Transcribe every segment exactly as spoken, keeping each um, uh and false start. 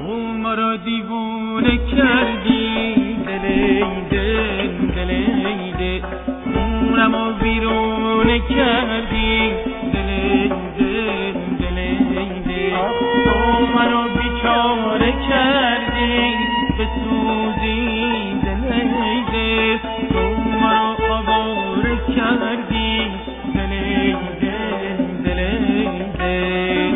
تو مرا دیوونه کردی، دلی دل دلی دل خونمو بیرونه کردی، دلی دل دلی دل تو مرا بیچاره کردی، بسوزی دلی دل تو مرا آواره کردی، دلی دل دلی دل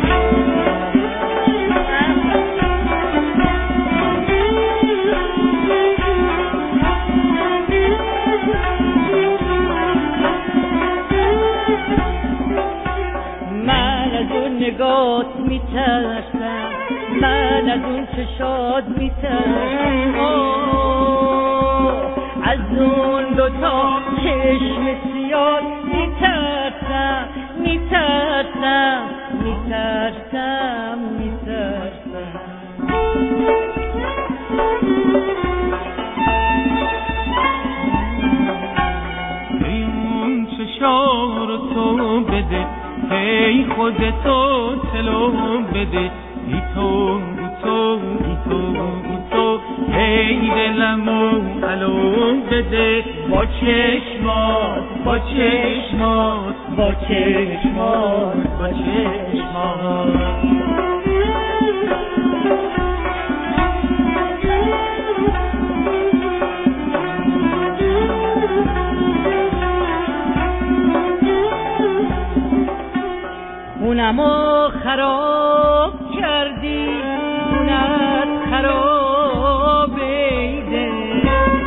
نگات میترسم، من از اون چشات میترسم، از اون دوتا چشم سیاه میترسم میترسم میترسم میترسم اون چشار تو بده، ای خودتو تلو بده، ای تو تو ای تو تو ای دلمو علو بده، با چشمات با چشمات با چشمات با چشمات خونمو خراب کردی، خونت خرابه دل،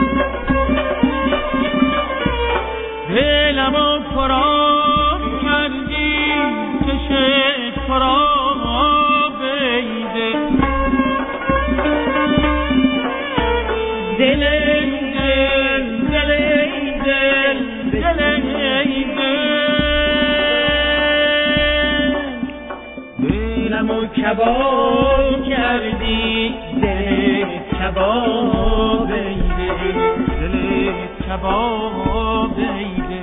دلمو فرار کردی، چشت خرابه دل، دل دل دل دل دل دلمو کباب کردی، دل کباب دل دل کباب دل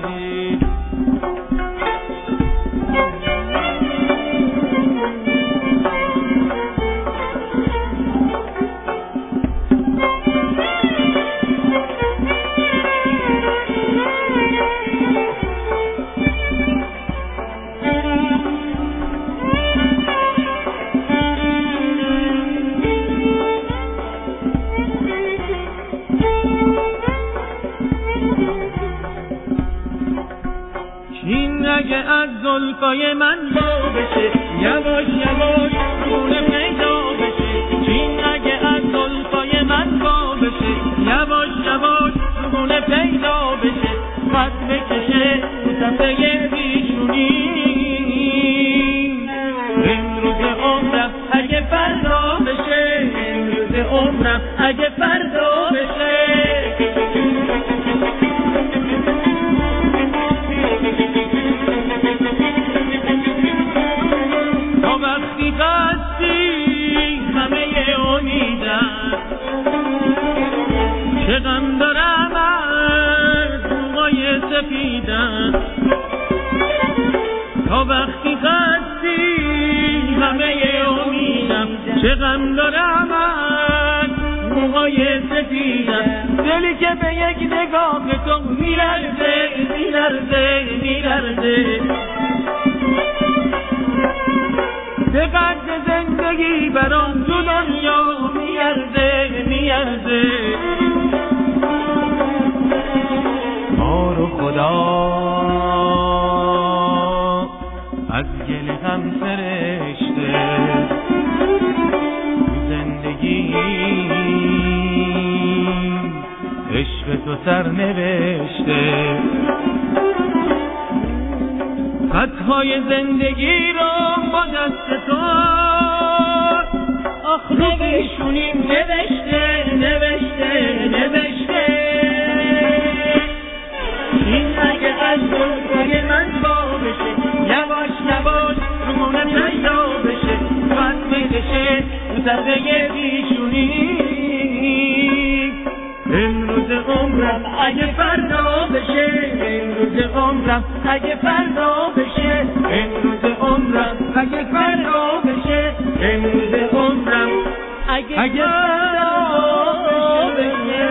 اگه از زلفای من با بشه، یواش یواش خونه پیدا بشه، چین اگه از زلفای من با بشه، یواش یواش خونه پیدا بشه، خط بکشه تو صفحه بیشونی، امروز عمرم اگه فردا بشه، امروز عمرم اگه فردا بشه، چه غم دارم از موهای سفیدم، تا وقتی قصدی همه امیدم، چه غم دارم از موهای سفیدم، دلی که به یک نگاه تو میلرزه میلرزه میلرزه، به قدر زندگی برام تو دنیا میارزه میارزه، ما رو خدا از گل هم سرشته، زندگی عشق تو سر نوشته، خطهای زندگی رو با دست تو آخ نوشونیم، نوشته نوشته نوشته، این اگه از دلهای من با بشه، یواش یواش رمونه پیدا بشه، خط بکشه تو صفحه بیشونی، امروز عمرم اگه فردا بشه، امروز عمرم اگه فردا بشه، امروز عمرم اگه فردا بشه، امروز عمرم اگه سرما بشه